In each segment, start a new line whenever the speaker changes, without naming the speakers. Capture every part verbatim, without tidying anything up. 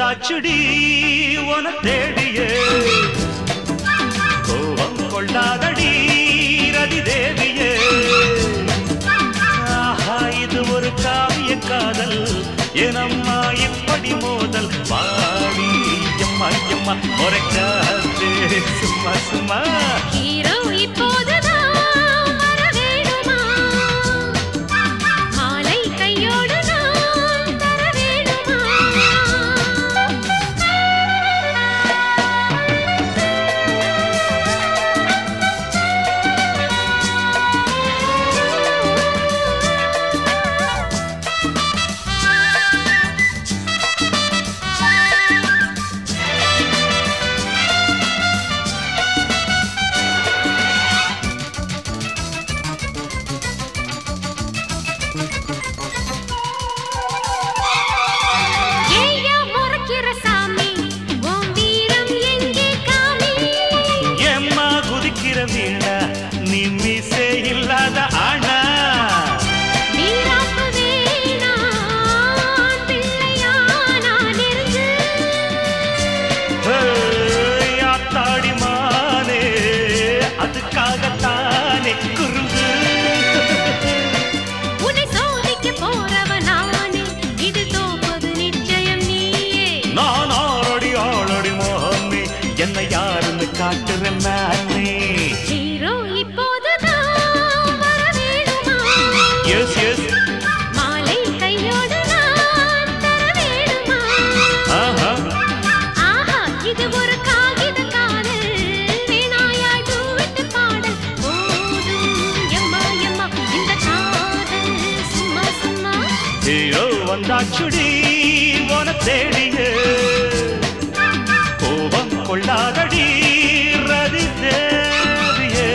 வந்தாச்சுடி உன தேடியே கோபம் கொள்ளாதடி ரதி தேவியே ஆஹா இது ஒரு காவிய காதல் எனம்மா இப்படி மோதல் பாடி எம்மா எம்மா முறைக்காதே சும்மா சும்மா
ஹீரோ இப்போதுதான் வர வேணுமா மாலை கையோடு நான் தர வேணுமா
வீணா நீ மீசே இல்லாத ஆனா
நீராப்பு வேணா பிள்ளையா நான் இருந்து
ஆத்தாடி மானே அதுக்காகத்தானே குறும்பு
உன்னை சோதிக்க போறவ நானே இது தோப்பது நிச்சயம் நீயே
நான் ஆரடி ஆளடி மோகமே என்னை யாருன்னு காட்டுறேன் நானே
ஹீரோ இப்போதுதான் வர வேணுமா
எஸ் எஸ்
மாலை கையோடு நான் தர வேணுமா
ஆஹா
ஆஹா இது ஒரு காகித காதல் வீணாயா டூவெட் பாடல் போதும் எம்மா எம்மா இந்த காதல் சும்மா சும்மா
ஹீரோ வந்தாச்சுடி உன தேடியே கோபம் கொள்ளாதடி ரதி தேவியே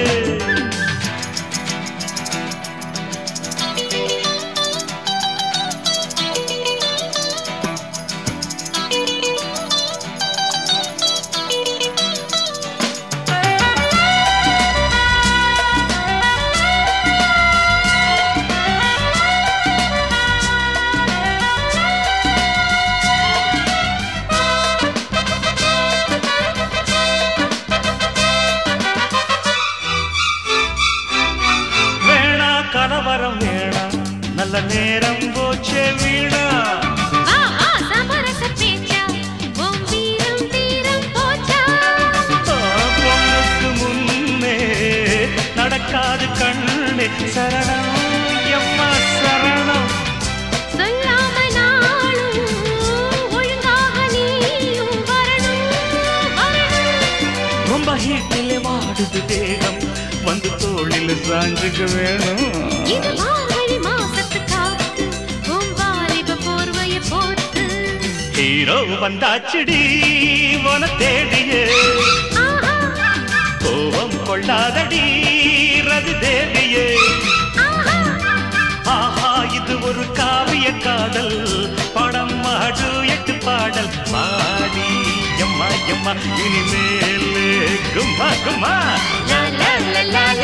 கலவரம் வேணாம் நல்ல நேரம் போச்சே வீணா
வா வா சமரச பேச்சா உன் வீரம் தீரம் போச்சா
பொண்ணுக்கு முன்னே நடக்காது கண்ணே சரணம் எம்மா சரணம்
சொல்லாம நாளும் ஒழுங்காக நீயும் வரணும் வரணும்
ரொம்ப ஹீட்டிலே வாடுது தேகம் வந்து தோளில் சாஞ்சுக்க வேணும்
இது மார்கழி மாசத்து காத்து உன் வாலிப போர்வைய போட்டு
ஹீரோ வந்தாச்சுடி உன தேடியே
ஆஹா
கோபம் கொள்ளாதடி ரதி தேவியே
ஆஹா
ஆஹா இது ஒரு காவிய காதல் படம் மாடு எட்டு பாடல் பாடி எம்மா எம்மா இனிமேல் கும்மா கும்மா
லா லா லா லா